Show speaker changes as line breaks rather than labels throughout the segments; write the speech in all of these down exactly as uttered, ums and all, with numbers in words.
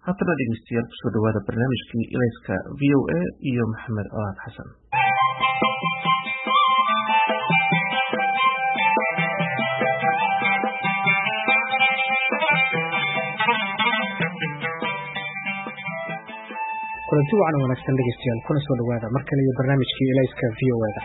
haddana dhegeystayaal kusoo dhawaada barnaamijkii ilayska v o a iyo maxamed colaad xasan.
kulanti wacan wanaagsan dhegeystayaal kuna soo dhawaada mar kale iyo barnaamijkii ilayska v o a da.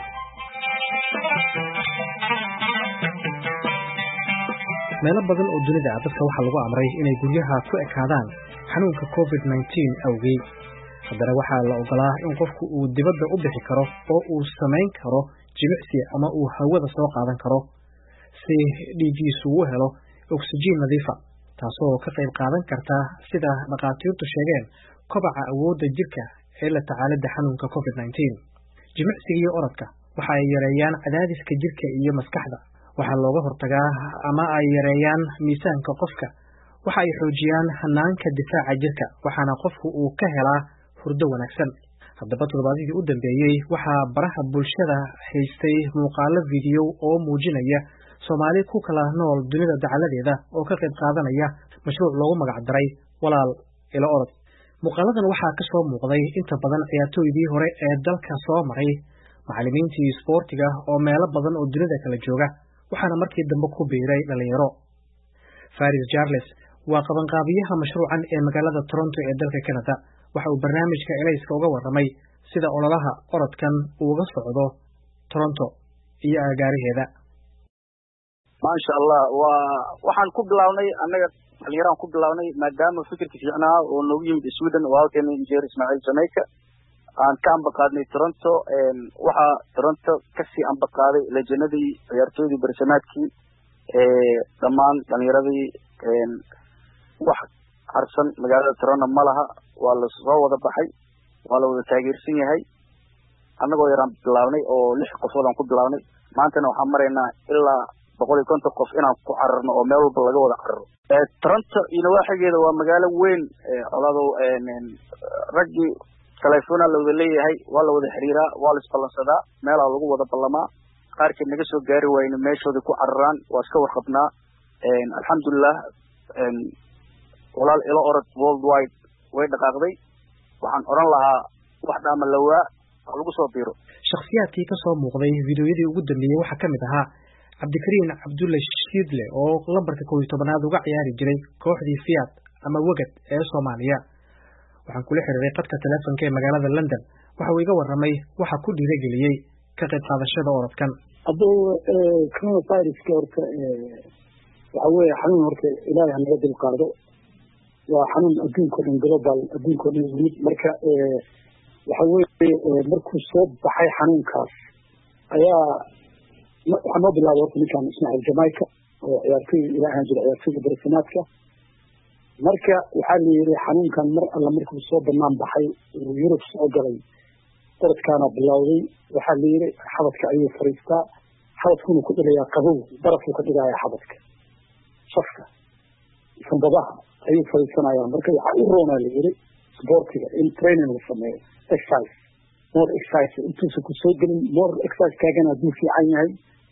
meelo badan oo dunida ah dadka waxaa lagu amray inay guryaha ku ekaadaan xanuunka covid nineteen awgeed. haddana waxaa la ogolaa in qofku uu dibadda u bixi karo oo uu samayn karo jimicsi ama uu hawada soo qaadan karo si dhiiggiisu u helo oksijiin nadiifa, taasoo ka qayb qaadan karta sida dhakhaatiirtu sheegeen kobaca awoodda jirka ee la tacaalidda xanuunka covid nineteen. jimicsiga iyo orodka waxa ay yareeyaan cadaadiska jirka iyo maskaxda, waxaa looga hortagaa ama ay yareeyaan miisaanka qofka, waxa ay xoojiyaan hanaanka difaaca jirka, waxaana qofku uu ka helaa hurdo wanaagsan. haddaba toddobaadyadii u dambeeyey waxaa baraha bulshada haystay muuqaalo fiidiyo oo muujinaya Soomaali ku kala nool dunida dacaladeeda oo ka qayb qaadanaya mashruuc loogu magac daray walaal ila orod. muuqaaladan waxaa ka soo muuqday inta badan ciyaartooydii hore ee dalka soo maray, macallimiintii isboortiga oo meelo badan oo dunida kala jooga, waxaana markii dambe ku biiray dhalinyaro. Faris Charles waa qabanqaabiyaha mashruucan ee magaalada Toronto ee dalka Canada. waxa uu barnaamijka Ilayska uga warramay sida ololaha orodkan uu uga socdo Toronto iyo agaariheeda.
maasha Allah waa waxaan ku bilawnay annaga dhalinyaraan ku bilawnay maadaama fikirka fiicnaa oo noogu yimid Sweden oo halkan injineer Ismaaciil Jamaica aan ka ambaqaadnay Toronto. waxa Toronto kasii ambaqaaday lejanadii ciyaartooydii barsanaadkii ee dhammaan dhalinyaradii wax harsan magaalada Toronto ma laha, waa la soo wada baxay, waa la wada taageersan yahay. annagoo yaraan bilawnay oo lix qofood aan ku bilawnay, maantana waxaan maraynaa ilaa boqol iyo konton qof inaan ku cararno oo meel walba laga wada cararo. Toronto iyo nawaaxigeeda waa magaalo weyn, olado raggii telefoona la wada leeyahay, waa la wada xiriiraa, waa la isballansadaa, meelaa lagu wada ballamaa. qaarkeed naga soo gaari waayna meeshooda ku cararaan, waa iska warqabnaa. alxamdulilah walaal ila orod worldwide way dhaqaaqday. waxaan oran lahaa wax dhaama lawaa lagu soo biiro.
shakhsiyaadkii ka soo muuqday fiidiyoyadii ugu dambeeyey waxaa ka mid ahaa cabdikariin cabdulle shiidle oo lambarka kow iyo tobanaad uga ciyaari jiray kooxdii Fiat ama Wagad ee Soomaaliya. waxaan kula xiriiray qadka telefoonka ee magaalada London. waxa uu iga warramay waxa ku dhiirigeliyey ka qayb qaadashada orodkan.
hadduu coronavirus horta waxa weeye xanuun horta ilaahay ha naga dulqaado. waa xanuun adduunka dhan global adduunka dhan yimid. marka waxa weeye markuu soo baxay xanuunkaas ayaa waxaa noo bilaabay horta ninkaan Ismaaciil Jamaica oo ciyaartooy ilaahan jira ciyaartooyda barsanaadka. marka waxaa la yidhi xanuunkan mar alla markuu soo banaan baxay uu Yurub soo galay, orodkaana bilowday. waxaa la yidhi xabadka ayuu fariistaa, xabadkuna ku dhigayaa qabow, barafuu ka dhigayaa xabadka, shafka sanbadaha ayuu fariisanayaa. marka waxaa u roonaa la yidhi sportiga in training la sameeyo, exercise more exercise intuusan ku soo gelin more exercise kaagana hadduu fiican yahay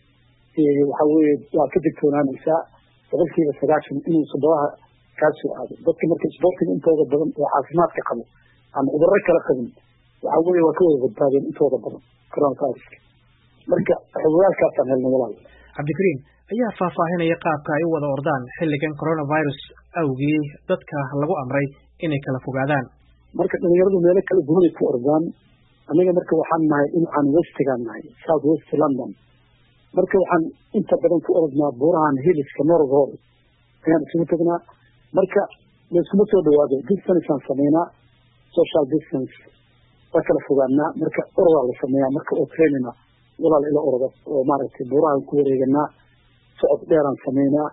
waxa weeye waa ka digtoonaanaysaa boqolkiiba sagaashan inuu sanbadaha kaa soo aado. dadka marka sportiga intooda badan oo caafimaadka qabo ama cudurro kala qabin waxa weeye waa ka wada badbaadeen intooda badan coronaviruska. marka xogogaalkaasaan helnay walaal.
cabdikariin ayaa faahfaahinaya qaabka ay u wada ordaan xilligan coronavirus awgii dadka lagu amray inay kala fogaadaan.
marka dhalinyaradu meelo kala duwanay ku ordaan. aniga marka waxaan nahay dhinacaan westigaan nahay, south west London. marka waxaan inta badan ku orodnaa buurahan hiliska Norway ayaan isugu tagnaa. marka layskuma soo dhawaado, distancaan sameynaa, social distance waa kala fogaanaa. marka orodaa la sameeyaa marka oo trainina walaal ila oroda oo maaragtay buurahan ku wareeganaa, socod dheeraan sameynaa.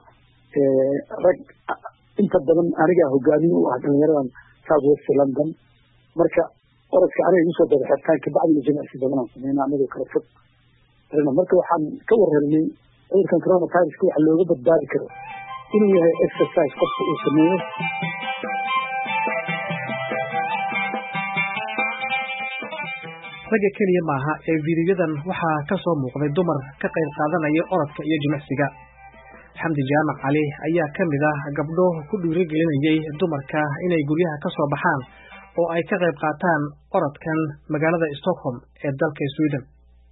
rag inta badan anigaa hogaamiye u ah dhalinyaradan south west London. marka orodka aniga igu soo daba xirtaan kabacdina jimicsi badanaan sameynaa anigoo kala fog. marka waxaan ka warhelnay cudurkan coronaviruska waxa looga badbaadi karo inuu yahay exercise qofka uu sameeyo.
ragga keliya maaha ee fiidiyodan waxaa ka soo muuqday dumar ka qayb qaadanaya orodka iyo jimicsiga. xamdi jaamac cali ayaa ka mid ah gabdho ku dhiirigelinayay dumarka inay guryaha ka soo baxaan oo ay ka qayb qaataan orodkan magaalada Stockholm ee dalka Sweden.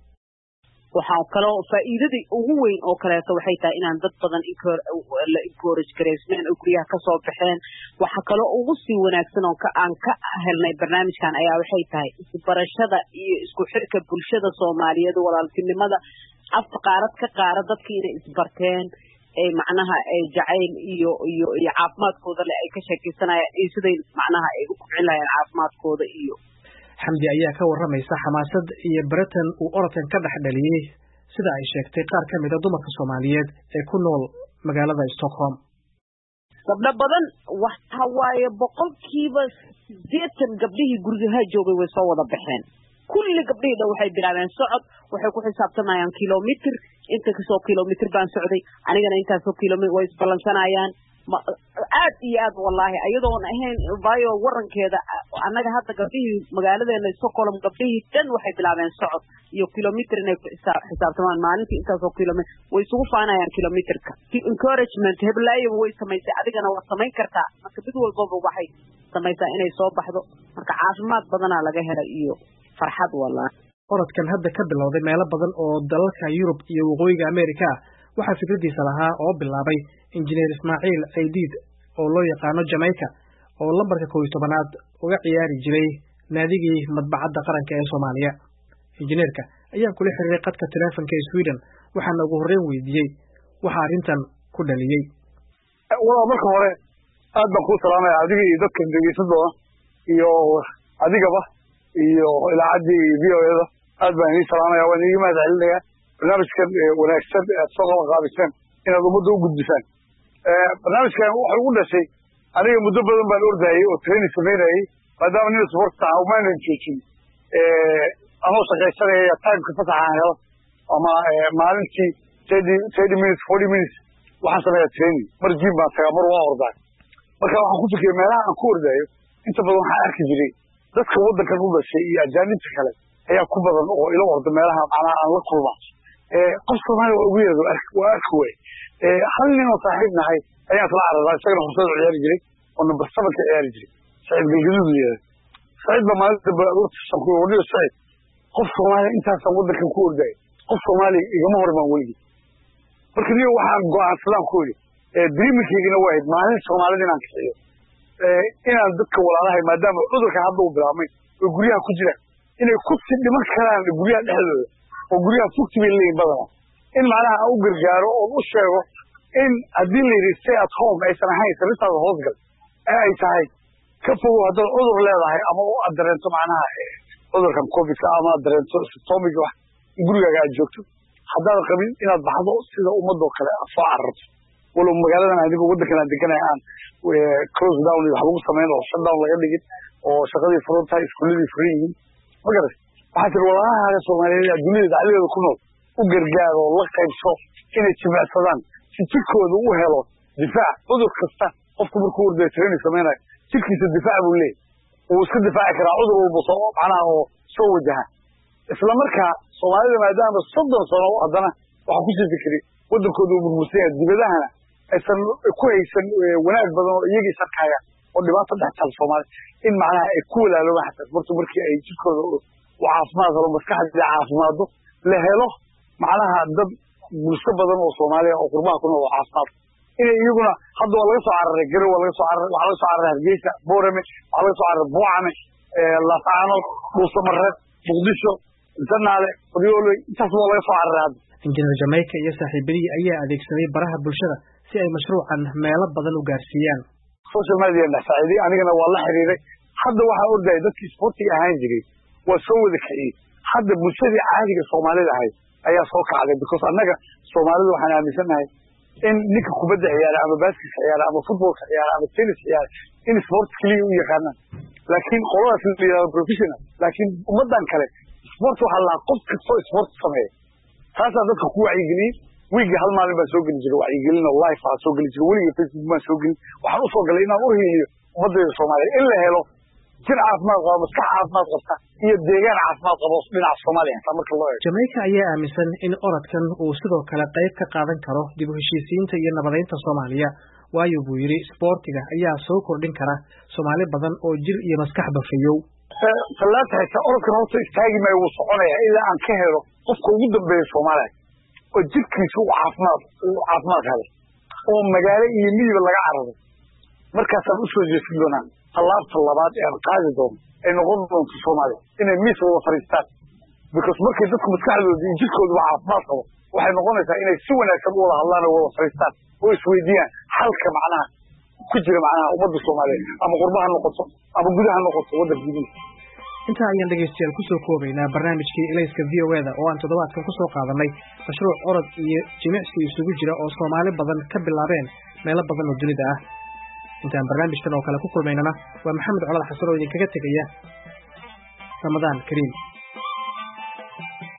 waxaa kaloo faa'iidada ugu weyn oo kaleeto waxay tahay inaan dad badan la encourage gareysneen oo guryaha ka soo baxeen. waxa kaloo ugu sii wanaagsan oo aan ka helnay barnaamijkan ayaa waxay tahay isbarashada iyo isku xirka bulshada Soomaaliyeed walaaltinimada afka qaarad ka qaarad dadkii inay isbarteen ee macnaha ay jacayl iyo iyo iyo caafimaadkooda le ay ka sheekaysanayaan iyo siday macnaha ay u kicinaayaan caafimaadkooda iyo
xamdi ayaa ka waramaysa xamaasad iyo baratan uu orodkan ka dhex dhaliyay sida ay sheegtay qaar ka mid ah dumarka Soomaaliyeed ee ku nool magaalada Stockholm.
gabdho badan waxa waaye boqolkiiba sideetan gabdhihii guriga joogay way soo wada baxeen. kulli gabdhihii waxay bilaabeen socod waxay ku xisaabtamayaan kilomitir inta ka soo kilomitir baan socday anigana intaas oo kilomitir way isbalansanayaan aad iyo aad wallahi ayadoo aan ahayn baayo warankeeda anaga hadda gabdhihii magaaladeena Stockholm gabdhihii tan waxay bilaabeen socod iyo kilomitir inay xisaabtamaan maalintii intaas oo kilomitir way isugu faanayaan kilomitirka encouragement heblaayo way samaysay adigana waa samayn kartaa marka mid walba waxay samaysaa inay soo baxdo marka caafimaad badan laga helay iyo farxad wallahi.
orodkan hadda ka bilowday meelo badan oo dalalka Yurub iyo waqooyiga Ameerika waxa fikradiisa lahaa oo bilaabay injineer Ismaaciil Aydiid oo loo yaqaano Jamaica oo lambarka kow iyo tobanaad uga ciyaari jiray naadigii madbacadda qaranka ee Soomaaliya. injineerka ayaa kula xiriiray qadka telefoonka ee Sweden waxaana ugu horreyn weydiiyey waxa arrintan ku dhaliyay.
waa marka hore aad baan ku salaamay adiga iyo dadka dhegeysan doona iyo adigaba iyo ilaacadii V O A da aad baan idin salaamaya waan idin mahad celinayaa barnaamijkan wanaagsan aad soo qaabiseen inaad ummadda u gudbisaan. barnaamijkan waxa ugu dhashay aniga muddo badan baan ordayay oo training samaynayay maadaama nin sport ah umaanan joojin anoo shaqaysanaya timeka fasaxaan helo ama maalintii thirty minutes forty minutes waxaan sameeyaa training mar jim baan tagaa mar waa ordaa marka waxaan ku fikiray meelaha aan ku ordayo inta badan waxaan arki jiray dadka waddankan u dhashay iyo ajaanibta kale ayaa ku badan oo ila orda meelaha macnaha aan la kulma qof Soomaali waa ugu yeedo waa arki way hal nin oo saaxiib nahay ayaa isla cararay isagana fursad ciyaari jiray oo number seven ka ciyaari jiray Saciid Galgaduud leeyahay Saciid ba maalinta urta ku wadiyo Saciid qof Soomaali intaas waddankan ku orday qof Soomaali igama hormaan weli marka niyo waxaan go'aansadan ku yiri ee dreamkiina waa maalin Soomaalida inaan kiciyo ee inaan dadka walaalahay maadaama cudurka hadda uu bilaabmay oo guryaha ku jira inay ku si dhiman karaan guryaha dhexdooda oo guryaha fugtibay leeyihiin badan in macnaha u gargaaro oo u sheego in haddii la yidhi stay at home aysan ahayn sababtaada hoosgal ee ay tahay ka fogow haddaad cudur leedahay ama u aad dareento macnaha cudurkan covidka ama aad dareento symptomic wax gurigaaga aad joogto haddaadan qabin inaad baxdo sida ummadoo kale aad soo cararto walow magaaladan adiga waddankan aad deganaya aan close down iyo wax lagu samayn oo shut down laga dhigin oo shaqadii furan tahay iskuuladii furan yihiin ma garat waxaa tiri walaalahaaga Soomaaliyeed adduunyada dacaladeeda ku nool u gargaar oo la qaybso inay jimicsadaan si jirkooda u helo difaac cudur kasta qofku markuu orday training samaynayo jirkiisa difaac buu leeyahay uu iska difaaci karaa cudur walba soo macnaha oo soo wajaha isla markaa Soomaalida maadaama soddon sano haddana waxaa ku sii fikiray waddankooda uu burbursan yahay dibadahana aysan ku haysan wanaag badan oo iyagii sarkaya oo dhibaato dhex taal Soomaali in macnaha ay ku walaaloobaan xataa markii markii ay jirkooda u caafimaad helo maskaxda caafimaado la helo macnaha dad bulsho badan oo Soomaaliya oo qurbaha ku nool caafimaad inay iyaguna hadda waa laga soo cararay garow waa laga soo cararay waxa laga soo cararay Hargeysa Boorame waxa laga soo cararay Buucane Lafaano Dhuusamareed Muqdisho Zanaale Qoryooley intaas waa laga soo cararay
injineer Jamaica iyo saaxiibadii ayaa adeegsaday baraha bulshada si ay mashruucan meelo badan u gaarsiiyaan
social media nasaaciday anigana waa la xiriiray hadda waxa orday dadkii sportiga ahaan jiray waa soo wada kiciyay hadda bulshadii caadiga Soomaalida ahay ayaa soo kacday because annaga Soomaalida waxaan aaminsanahay in ninka kubadda ciyaara ama basket ciyaara ama football ciyaara ama tennis ciyaara in sport kaliya u yaqaanaan laakiin qoladaas la yiraahdo professional laakiin ummadan kale sport waxa la qof kasta sport sameeyo taasoo dadka ku wacyigeliyay wiigi hal maalin baa soo geli jiray wacyigelin oo live ah soo geli jiray weliga Facebook ma soo gelin waxaan u soo galay inaan u heliyo ummadda Soomaaliyeed in la helo jir caafimaad qaba maskax caafimaad qabta iyo deegaan caafimaad qabo dhinaca Soomaaliya inta marka loo eego
Jamaica ayaa aaminsan in orodkan uu sidoo kale qayb ka qaadan karo dib u heshiisiinta iyo nabadeynta Soomaaliya waayo buu yiri sportiga ayaa soo kordhin kara Soomaali badan oo jir iyo maskax bafayow
salaata haysa orodkan horta istaagi maayo wuu soconaya ilaa aan ka helo qofka ugu dambeeya Soomaaliya oo jirkiisu uu caafimaad uu caafimaad helo oo magaalo iyo miyiga laga cararo markaasaan u soo jeesin doonaa talaabta labaad ee qaadi doono ay noqon doonto Soomaaliya inay miis wada fariistaan because markay dadku maskaxdooda iyo jirkooda caafimaad qabo waxay noqonaysaa inay si wanaagsan u wada hadlaan oo wada fariistaan oo isweydiiyaan halka macnaha ku jira macnaha ummadda Soomaaliyeed ama qurbaha noqoto ama gudaha noqoto waddanka gudihiisa
inta ayaan dhegeystayaal ku soo koobaynaa barnaamijkii Ilayska V O A da oo aan toddobaadkan ku soo qaadanay mashruuc orod iyo jimicsi isugu jira oo Soomaali badan ka bilaabeen meelo badan oo dunida ah intaan barnaamijkan oo kale ku kulmaynana waa Maxamed Colaad Xasan oo idinkaga tegaya Ramadaan Kariim